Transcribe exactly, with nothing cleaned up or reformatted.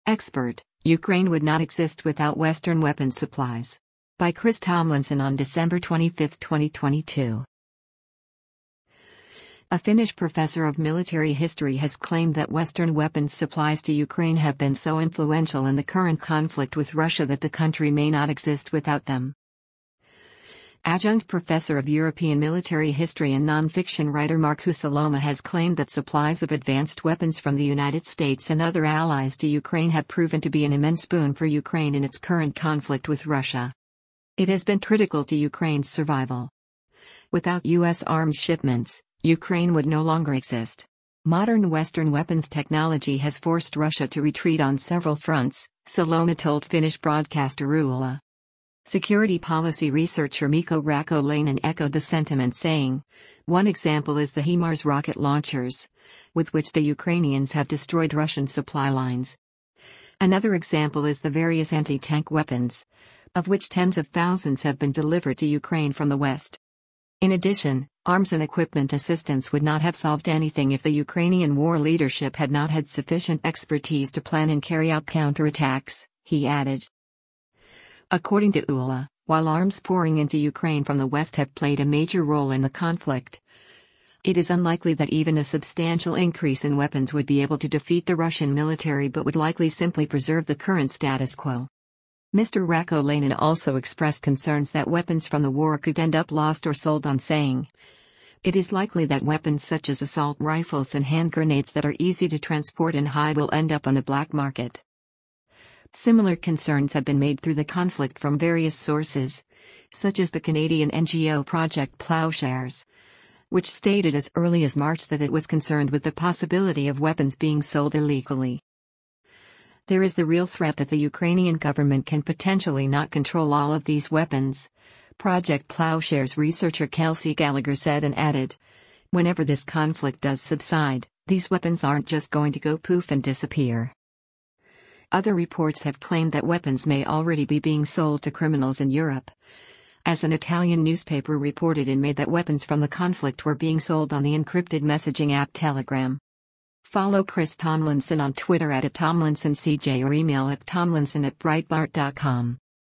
Expert, Ukraine would not exist without Western weapons supplies. By Chris Tomlinson on December twenty-fifth, twenty twenty-two. A Finnish professor of military history has claimed that Western weapons supplies to Ukraine have been so influential in the current conflict with Russia that the country may not exist without them. Adjunct professor of European military history and non-fiction writer Markku Saloma has claimed that supplies of advanced weapons from the United States and other allies to Ukraine have proven to be an immense boon for Ukraine in its current conflict with Russia. It has been critical to Ukraine's survival. Without U S arms shipments, Ukraine would no longer exist. Modern Western weapons technology has forced Russia to retreat on several fronts, Saloma told Finnish broadcaster Yle. Security policy researcher Mikko Raakolainen echoed the sentiment, saying, "One example is the HIMARS rocket launchers, with which the Ukrainians have destroyed Russian supply lines. Another example is the various anti-tank weapons, of which tens of thousands have been delivered to Ukraine from the West. In addition, arms and equipment assistance would not have solved anything if the Ukrainian war leadership had not had sufficient expertise to plan and carry out counterattacks," he added. According to Yle, while arms pouring into Ukraine from the West have played a major role in the conflict, it is unlikely that even a substantial increase in weapons would be able to defeat the Russian military, but would likely simply preserve the current status quo. Mister Raakolainen also expressed concerns that weapons from the war could end up lost or sold on, saying, "It is likely that weapons such as assault rifles and hand grenades that are easy to transport and hide will end up on the black market." Similar concerns have been made through the conflict from various sources, such as the Canadian N G O Project Ploughshares, which stated as early as March that it was concerned with the possibility of weapons being sold illegally. There is the real threat that the Ukrainian government can potentially not control all of these weapons, Project Ploughshares researcher Kelsey Gallagher said, and added, "Whenever this conflict does subside, these weapons aren't just going to go poof and disappear." Other reports have claimed that weapons may already be being sold to criminals in Europe, as an Italian newspaper reported in May that weapons from the conflict were being sold on the encrypted messaging app Telegram. Follow Chris Tomlinson on Twitter at Tomlinson C J or email at tomlinson at breitbart dot com.